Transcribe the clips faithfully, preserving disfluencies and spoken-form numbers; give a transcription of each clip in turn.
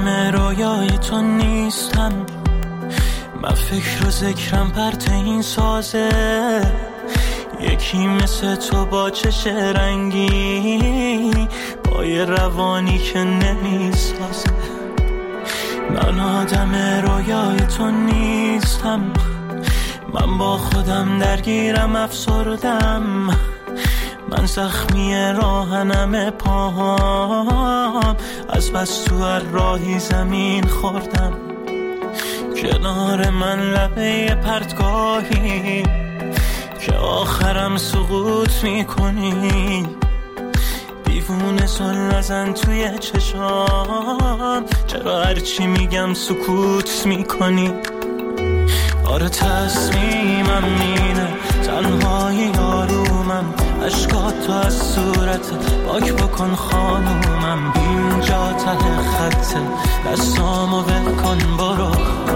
آدم رویای تو نیستم، من فکر و ذکرم پرت این سازه، یکی مثل تو با چش رنگی، با یه روانی که نمیسازه. من آدم رویای تو نیستم، من با خودم درگیرم افسردم، من زخمی راهنم پاهام، از بس تو هر راهی زمین خوردم. کنار من لبه پرتگاهی که آخرم سقوط میکنی، دیوونه سن نزن توی چشام، چرا هرچی میگم سکوت میکنی؟ آره تصمیمم اینه، تنهایی آرومم، اشکات تو از صورت پاک بکن خانومم، اینجا ته خطه، دستامو ول کن برو،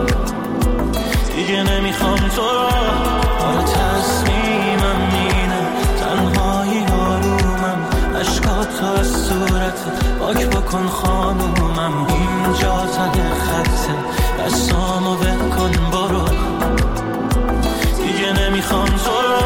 دیگه نمیخوام تو رو. آره تصمیمم اینه، تنهایی آرومم، اشکات تو از صورت پاک بکن خانومم، اینجا ته خطه، دستامو ول کن برو، دیگه نمیخوام تو رو.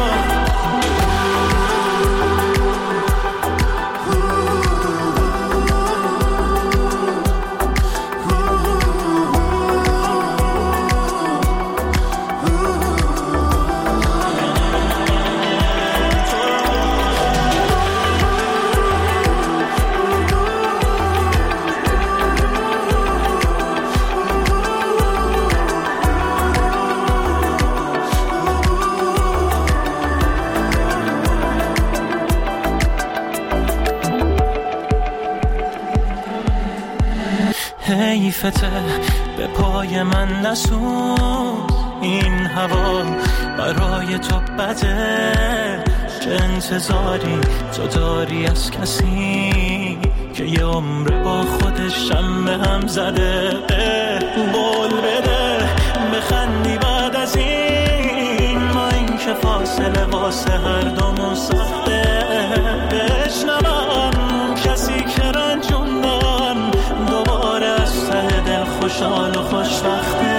حیفته به پای من نسون، این هوا برای تو بده، چه انتظاری تو داری از کسی که یه عمر با خودش هم به هم زده؟ بول بده بخندی بعد از این، ما این که فاصله واسه هر دومون سخته، بشنوم کسی که رنجوندن دوباره از ته دل خوشحال و خوشبخته.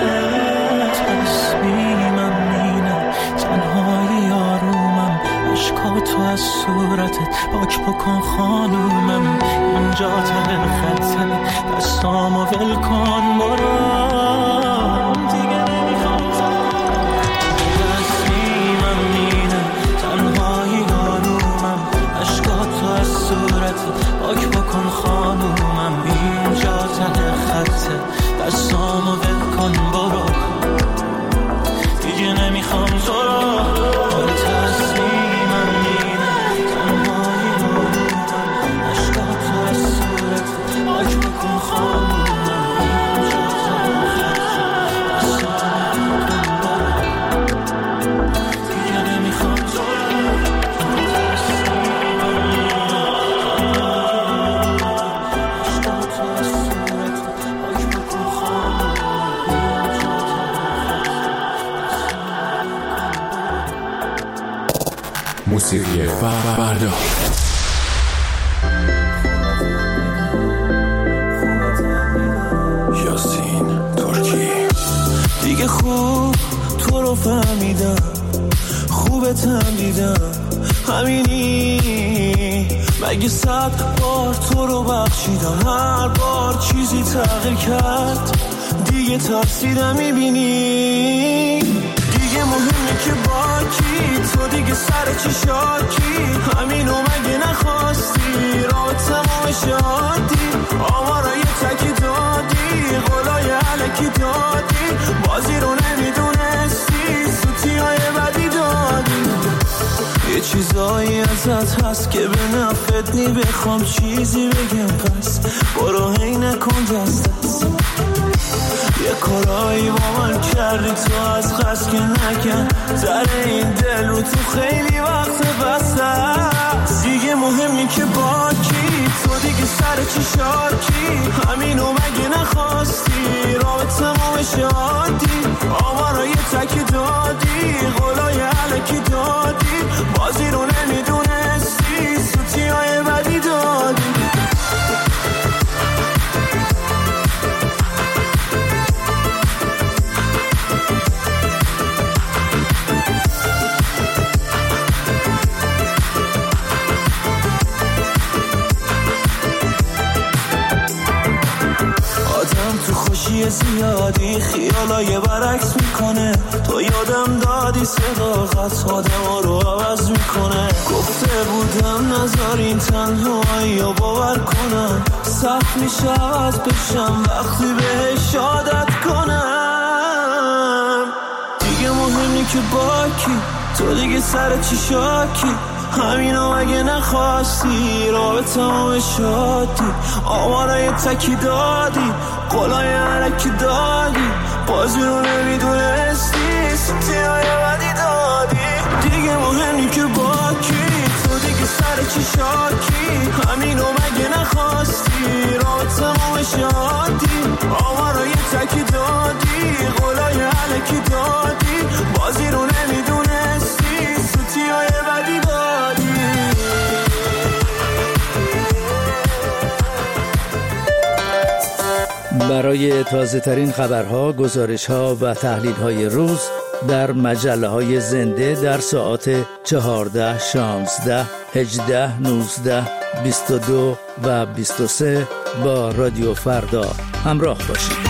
تصمیمم اینه، تنهایی آرومم، اشکاتو از صورتت پاک بکن خانومم، اینجا ته خطه، دستامو ول کن برو، دیگه نمیخوام. تصمیمم اینه، تنهایی آرومم، اشکاتو از صورتت پاک بکن خانومم، اینجا ته خطه، دستامو ول کن برو، دیگه نمیخوام تو رو. آره تصمیمم اینه، تنهایی آرومم، اشکاتو از صورتت پاک بکن خانومم، اینجا ته خطه، دستامو ول کن برو، دیگه نمیخوام تو رو. موسیقی فردا یاسین ترکی. دیگه خوب تو رو فهمیدم، خوبتم دیدم، همینی مگه صد بار تو رو بخشیدم، هر بار چیزی تغییر کرد، دیگه ترسیدم میبینی، دیگه مهمه که با کی، تو دیگه سر چی شاکی، همینو مگه نخواستی، راه تمام شادی، آمارای تکی دادی، قولای علکی دادی، بازی رو نمیدونستی، سوتی های بدی دادی، یه چیزایی ازت هست که به نفت نی، بخوام چیزی بگم پس برو هی نکن دست دست، یه کارایی با من کردی تو از قصد که نکن، در این دل رو تو خیلی وقت بسته است، دیگه مهمی که با کی، تو دیگه سر چی شاکی، همینو مگه نخواستی، راه تمام شادی، آمارای تکی دادی، قولای علکی دادی، بازی رو نمیدونستی، سوتی های بدی دادی. خوشی زیادی خیالای برعکس میکنه. تو یادم دادی صداقت آدم رو عوض میکنه. گفته بودم نذارین تنهایی رو باور کنم. سخت میشه عوض بشم وقتی بهش عادت کنم. دیگه مهمی که با کی، تو دیگه سر چی شاکی. همینو اگه نخواستی رابطه همه شادی. آوارای تکی دادی، قلای علکی دادی. بازی رو نمیدونستی، سوتیای بدی دادی. دیگه مهمی که با کی، تو دیگه سر چی شاکی. همینو مگه نخواستی رابطه همه شادی. آوارای تکی دادی، قلای علکی دادی. بازی رو نمیدونستی، سوتیای بدی دادی. برای تازه ترین خبرها، گزارش‌ها و تحلیل‌های روز در مجله‌های زنده در ساعات چهارده، شانزده، هجده، نوزده، بیست و دو و بیست و سه با رادیو فردا همراه باشید.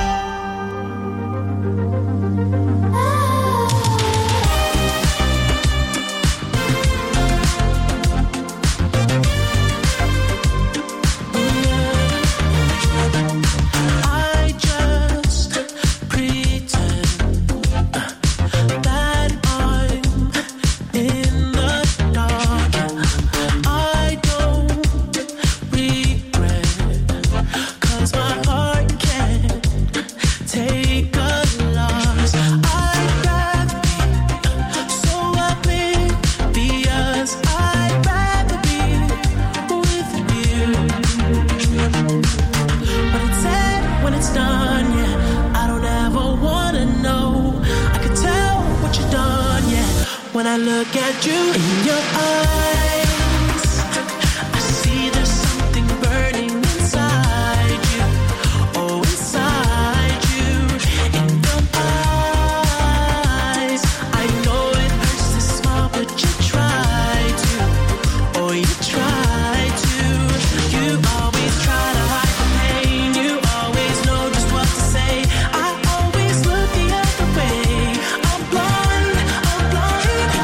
When I look at you in your eyes, I see there's something burning inside you. Oh, inside you. In your eyes, I know it hurts to smile, but you try to. Oh, you try to. You always try to hide the pain. You always know just what to say. I always look the other way. I'm blind, I'm blind.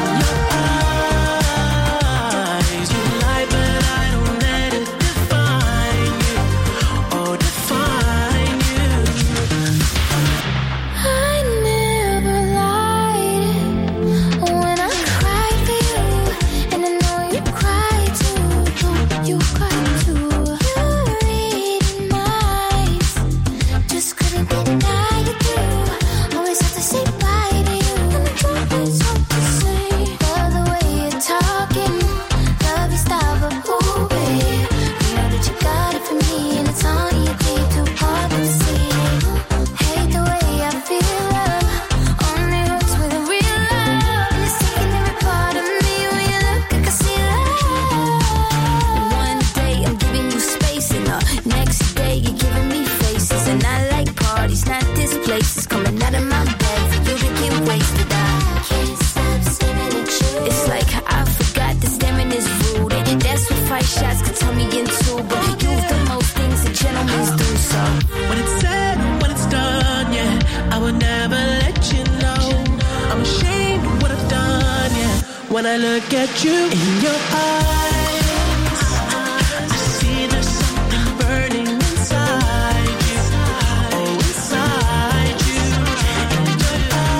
When I look at you in your eyes, I see there's something burning inside you. Oh, inside you. In your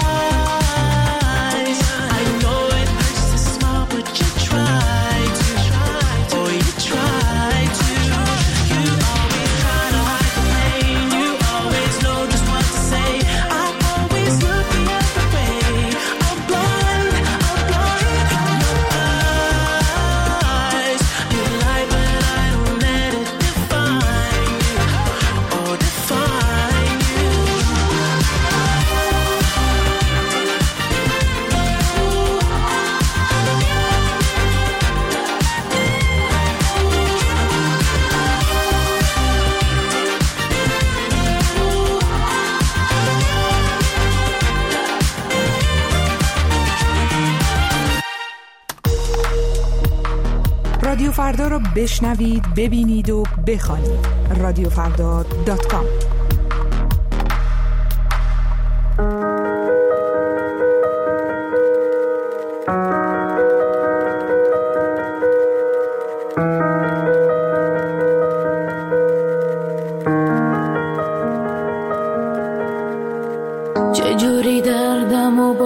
eyes, I know it hurts to smile, but you try to. Oh, you try to. You always try to hide the pain. You always know just what to say. I always look the other way. I'm blind, I'm blind. رادیو فردا رو بشنوید، ببینید و بخوانید. رادیو فردا دات کام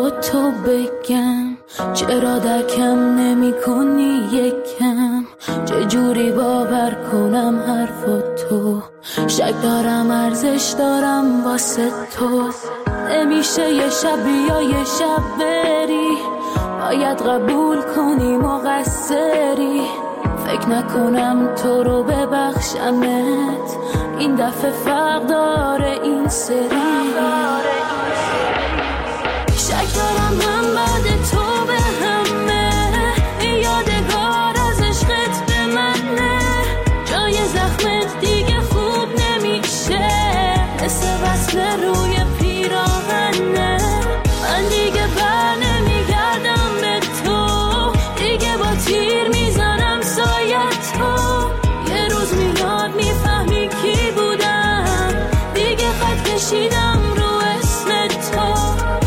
با تو بگم چرا درکم نمی کنی یکم، چجوری باور کنم حرف تو، شک دارم ارزش دارم واسه تو. نمیشه یه شب یا یه شب بری، باید قبول کنی مقصری. فکر نکنم تو رو ببخشمت، این دفعه فرق داره این سری. شک دارم من بعد تو به همه، این یادگار از عشقت به منه، جای زخمت دیگه خوب نمیشه، مثل وصل روی پیراهنه. من دیگه بر نمیگردم به تو، دیگه با تیر میزنم سایت تو. یه روز میاد میفهمی کی بودم، دیگه خط کشیدم رو اسم تو.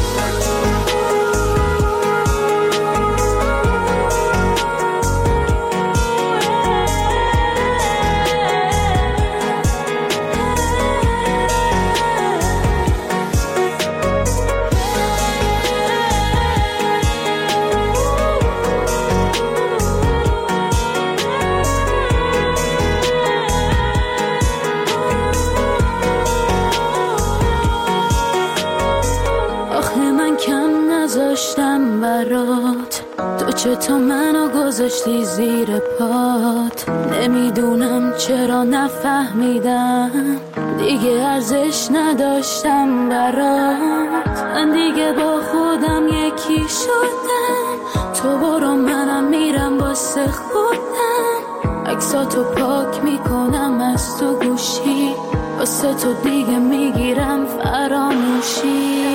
تو چطور منو گذاشتی زیر پات، نمیدونم چرا نفهمیدم، دیگه ارزش نداشتم برات. من دیگه با خودم یکی شدم، تو برو منم میرم واسه خودم. عکساتو پاک میکنم از تو گوشی، واسه تو دیگه میگیرم فراموشی.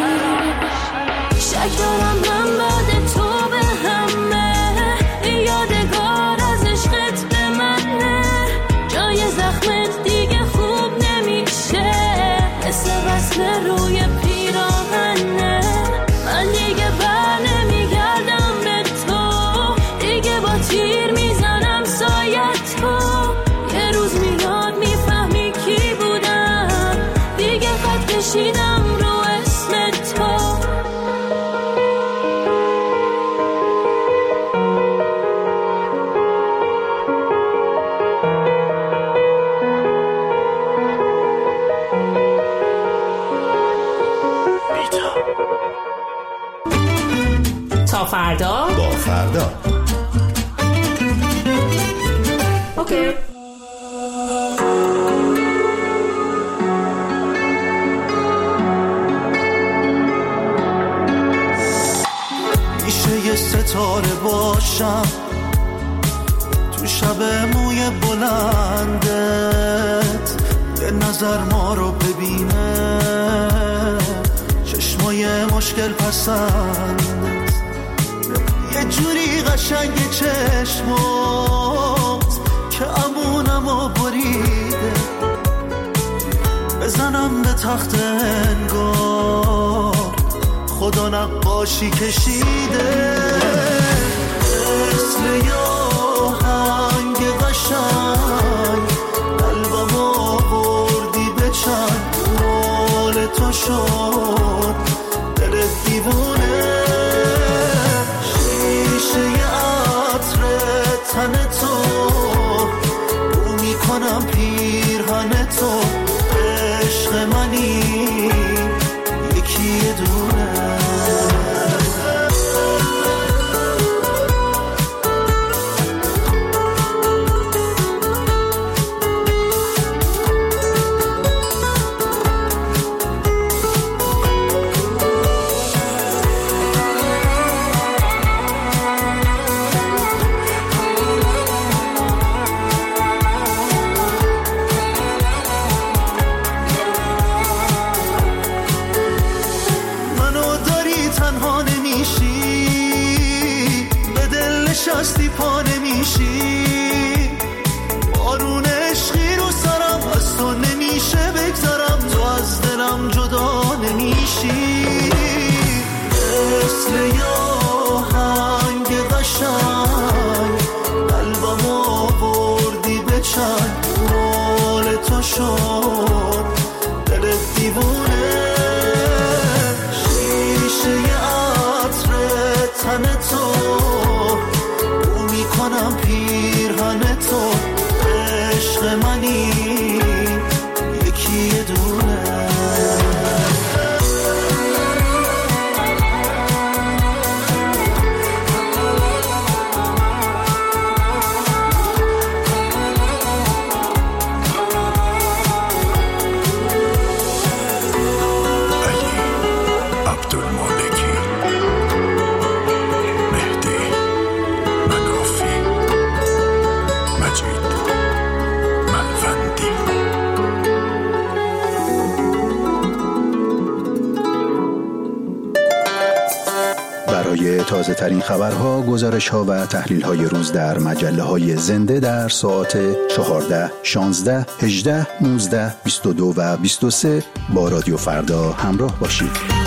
شک دارم من بعد تو به همه، این یادگار از عشقت به منه، جای زخمت دیگه خوب نمیشه، مثل وصل روی پیراهنه. من دیگه بر نمیگردم به تو، دیگه با تیر میزنم سایت تو. یه روز میاد میفهمی کی بودم، دیگه خط کشیدم رو اسم تو. تا فردا با فردا. اوکی. میشه یه ستاره باشم تو شب موی بلندت، یه نظر ما رو ببینه، چشمای مشکل پسندت، یه جوری قشنگ چشمات که امونمو بریده، بزنم به تخت انگار خدا نقاشی کشیده، مثل یه آهنگ قشنگ قلبمو بردی به چند، مال تو شد دل دیوونه، شیشه عطر تن تو بو میکنم پیرهن تو، عشق منی یکی دونه. تازه ترین خبرها، گزارش ها و تحلیل های روز در مجله های زنده در ساعت چهارده، شانزده، هجده، نوزده، بیست و دو و بیست و سه با رادیو فردا همراه باشید.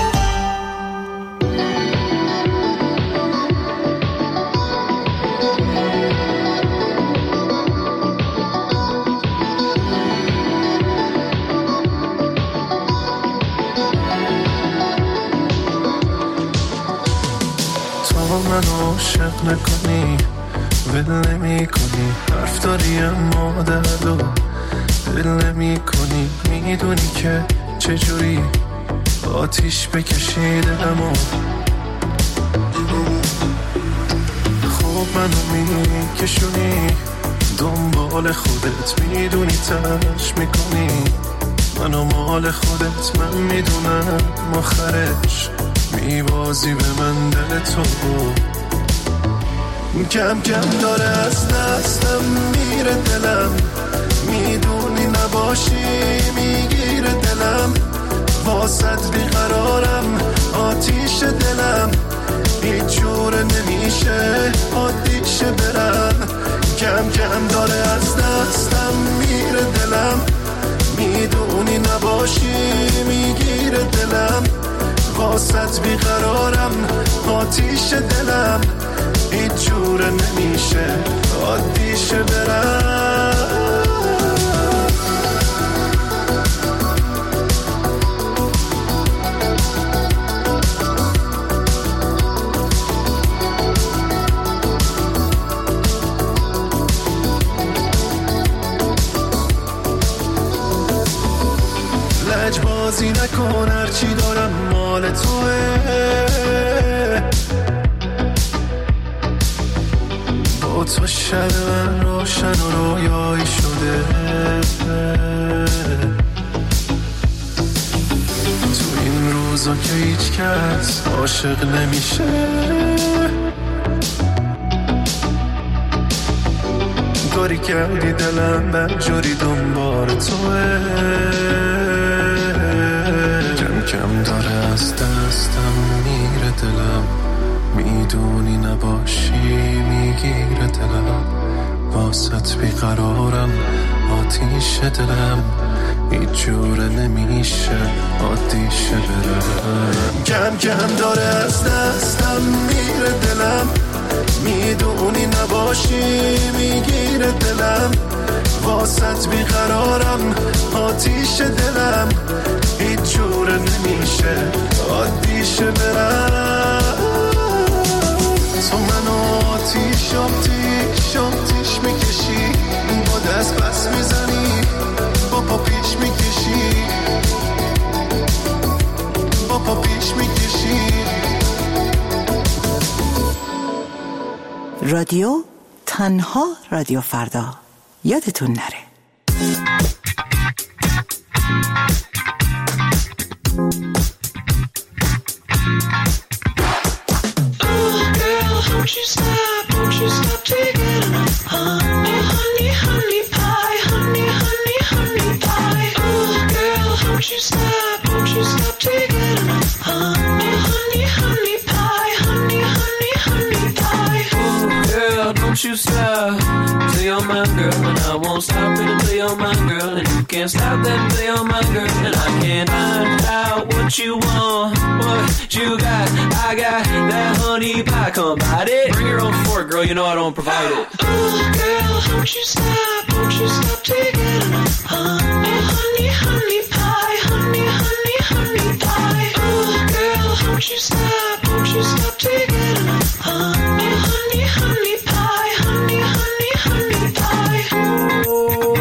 من عاشق نکنی، ول نمی کنی، حرف داری اما درد و دل نمی کنی. میدونی که چجوری آتیش بکشی دلمو. خوب منو میکشونی دنبال خودت، میدونی تنش میکنی منو مال خودت. من میدونم آخرش میبازی به من دل تو. کم کم داره از دستم میره دلم، میدونی نباشی میگیره دلم. واسط بیقرارم آتیش دلم، هیچ جوره نمیشه عادیشه برم. کم کم داره از دستم میره دلم، میدونی نباشی میگیره دلم. واسط بیقرارم آتیش دلم، هیچ جوره نمیشه عادیشه برم. لجبازی نکن، هرچی دارم مال توه. با تو شب من روشن و رویایی شده. تو این روزا که هیچ کس عاشق نمیشه، کاری کردی دلم بدجوری دنبال توه. کم کم داره از دستم میره دلم، میدونی نباشی میگیره دلم. واسط بیقرارم آتیش دلم، هیچ جوره نمیشه عادیشه برم. کم کم داره از دستم میره دلم، میدونی نباشی میگیره دلم. واسط بیقرارم آتیش دلم، هیچ جوره نمیشه عادیشه برم. تو منو آتیش آتیش آتیش میکشی، با دست بس میزنی با پا پیش میکشی، با پا پیش میکشی. رادیو تنها رادیو فردا، یادتون نره. Won't you stop, won't you stop taking enough, huh? Oh, honey, honey pie, honey, honey, honey pie. Oh, girl, won't you stop, won't you stop taking enough, huh? Oh, honey, honey pie, honey, honey, honey pie. Oh, girl, don't you stop till you're my girl, and I won't stop it until you're my girl, and you can't stop that until you're my girl, and I can't find out what you want, what you got. I got that honey pie, come bite it. Bring your own fork, girl, you know I don't provide it. Oh, girl, won't you stop, won't you stop taking enough, huh? Oh, honey, honey pie, honey, honey, honey pie. Oh, girl, won't you stop, won't you stop taking enough, huh? Oh, honey, honey pie, honey, honey, honey pie. Oh,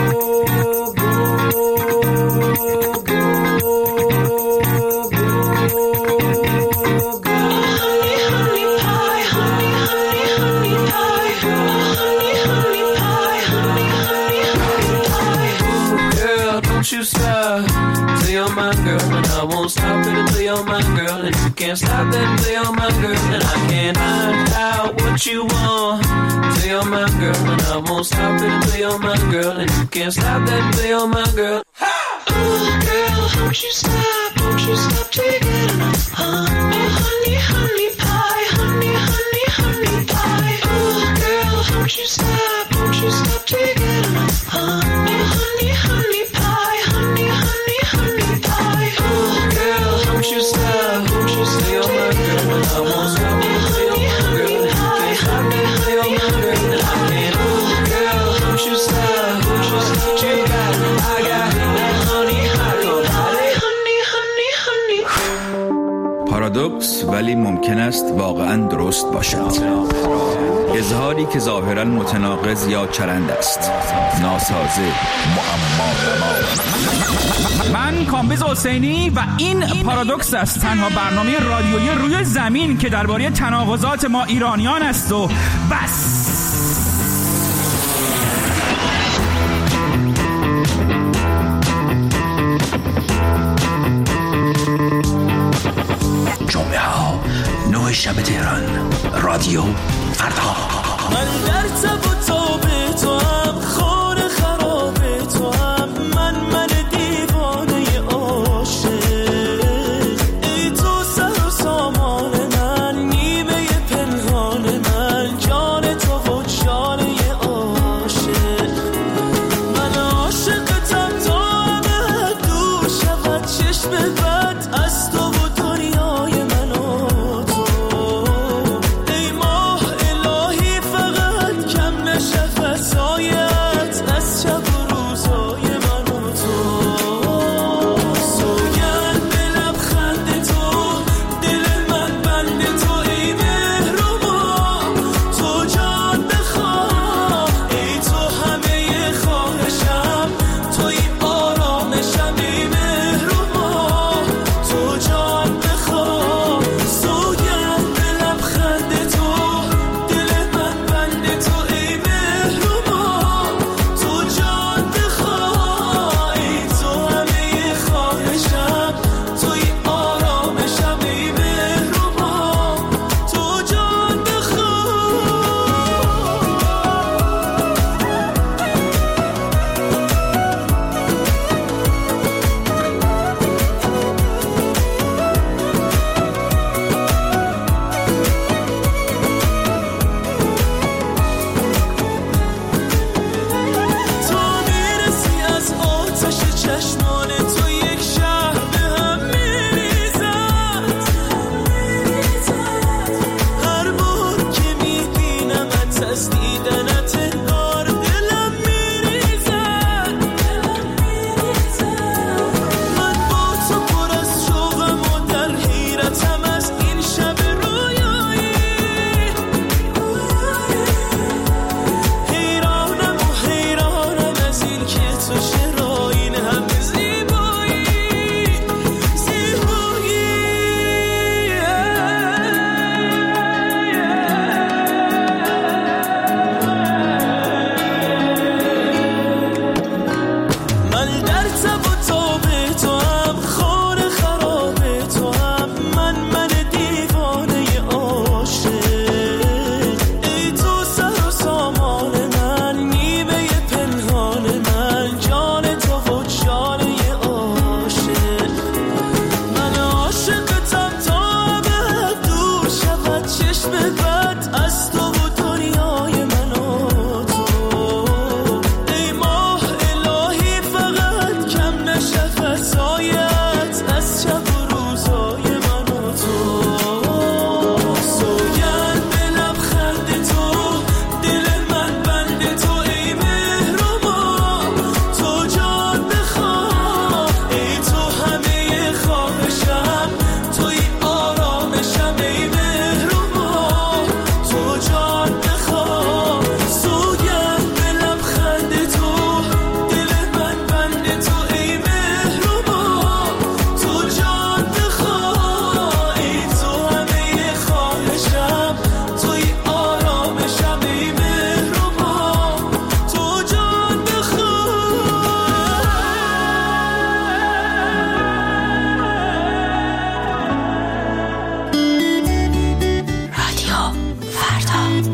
you stop till you're my girl, and I won't stop it until you're my girl, and you can't stop that until you're my girl, and I can't find out what you want till you're my girl, and I won't stop it until you're my girl, and you can't stop that until you're my girl. Oh, girl, won't you stop, won't you stop taking enough, huh? Oh, honey, honey pie, honey, honey پارادوکس ولی ممکن است واقعاً درست باشد. اظهاری که ظاهراً متناقض یا چرند است. ناسازه، معما. من کامبیز حسینی و این پارادوکس است، تنها برنامه رادیویی روی زمین که درباره تناقضات ما ایرانیان است و بس. جمعه ها نه شب تهران، رادیو فردا. من در تب و تاب تو هم، خانه خراب تو هم، من من دیوانه عاشق. ای تو سر و سامان من، نیمه پنهان من، جان تو و جانه عاشق. من عاشقتم تا همه دور شود چشم بد از تو و دنیای من و تو. ای ماه الهی فقط کم نشه فضایت از شب و روزای من و تو. سوگند به لبخند تو، دل من بند تو، ای مهربان تو جان بخواه. ای تو همه خواهشم، توی آرامشم، ای مهربان تو جان بخواه. سوگند به لبخند تو، دل من بند تو، ای مهربان تو جان بخواه. ای تو همه خواهشم، توی آرامشم، ای مهربان تو جان بخواه. تو میرسی از آتش چشمان تو، یک شهر به هم میریزد. هر بار که میبینمت از دیدنت انگار دلم میریزد. من با تو پر از شوقم و در حیرتم از این شب رویایی. حیرانم و حیرانم از این که تو چرا این همه زیبایی زیبایی. من در تب و تاب تو هم، خانه خراب تو هم، من من دیوانه عاشق. ای تو سر و سامان من، نیمه پنهان من، جان تو و جانه عاشق. من عاشقتم تا همه دور شود چشم بد از تو و دنیای من و تو. ای ماه الهی فقط کم نشه فضایت از شب و روزای من و تو. سوگند به لبخند تو، دل من بند تو، ای مهربان تو جان بخواه. ای تو همه خواهشم، توی آرامشم، ای مهربان تو جان بخواه. سوگند به لبخند تو، دل من بند تو، ای مهربان تو جان بخواه. ای تو همه خواهشم، توی آرامشم، ای مهربان تو جان بخواه. رادیو فردا.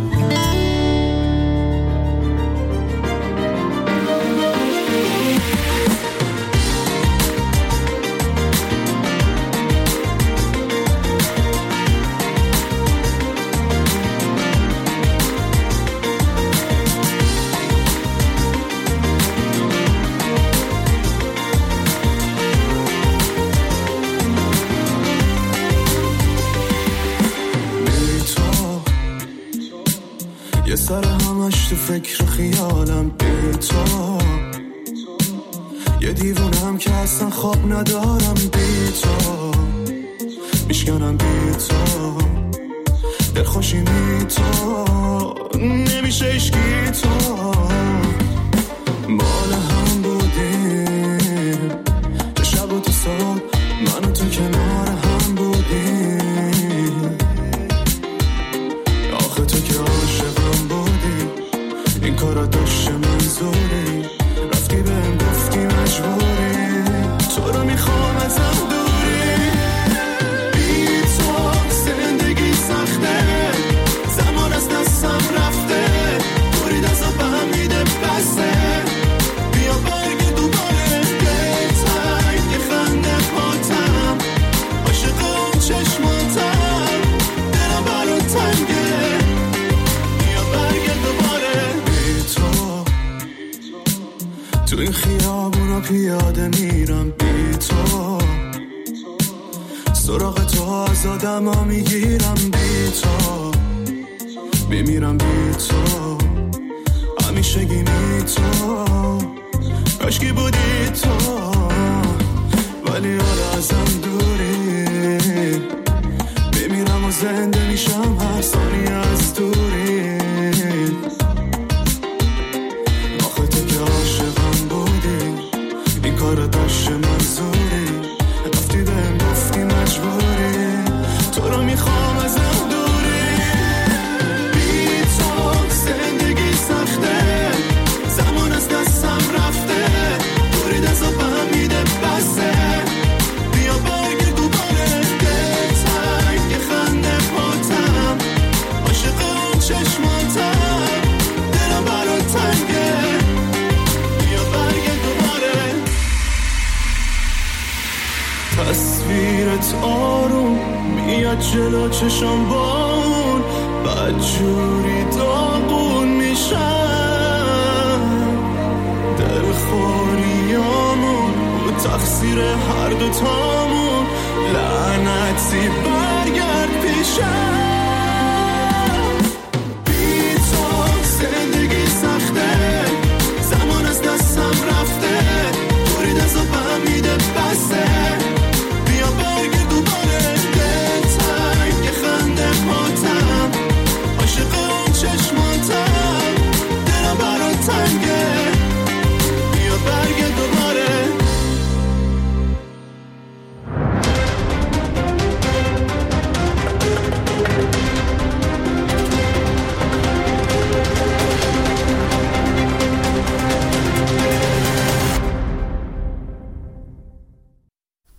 ای تو یه سر همش تو فکر خیالم. ای تو یه دیوونم که اصلا خواب ندارم. بی تو میشکنم بی تو، دلخوشی می تو نمیشه اشکی تو. بال هم بودیم تو شب و تو صبح، من و تو کنار هم بودیم. آخه تو که عاشقم بودی، این کارا داشته منظوری، رفتی بهم گفتی مجبوری، تو رو میخوام ازم دوری. بی تو زندگی سخته، زمان از دستم رفته، برید ازم به هم میده بسته. بیا برگرد دوباره به تنگ خنده پاتم، عاشق اون چشماتم، دلم برات تنگه. بیا برگرد دوباره. بی تو تو این خیابونا پیاده میرم، بی تو سراغ تو از آدم ها میگیرم، بی تو میمیرم، بی تو همیشه گیمی تو، کاشکی بودی تو، ولی حالا ازم دوری. میمیرم و زنده میشم هر ثانیه از دوری. آخه تو که عاشقم بودی، این کار داشته منظوری، رفتی بهم گفتی مجبوری، تو رو میخوام ازم دوری. بی تو زندگی سخته، زمان از دستم رفته، برید ازم به هم میده بسته. بیا برگرد دوباره به تنگ خنده پاتم، عاشق اون چشماتم، دلم برات تنگه. بیا برگرد دوباره. تصویرت آروم میاد جلو چشم بان، بدجوری داغون میشم. دلخوریامون بود تقصیر هر دوتامون، لعنتی برگرد پیشم.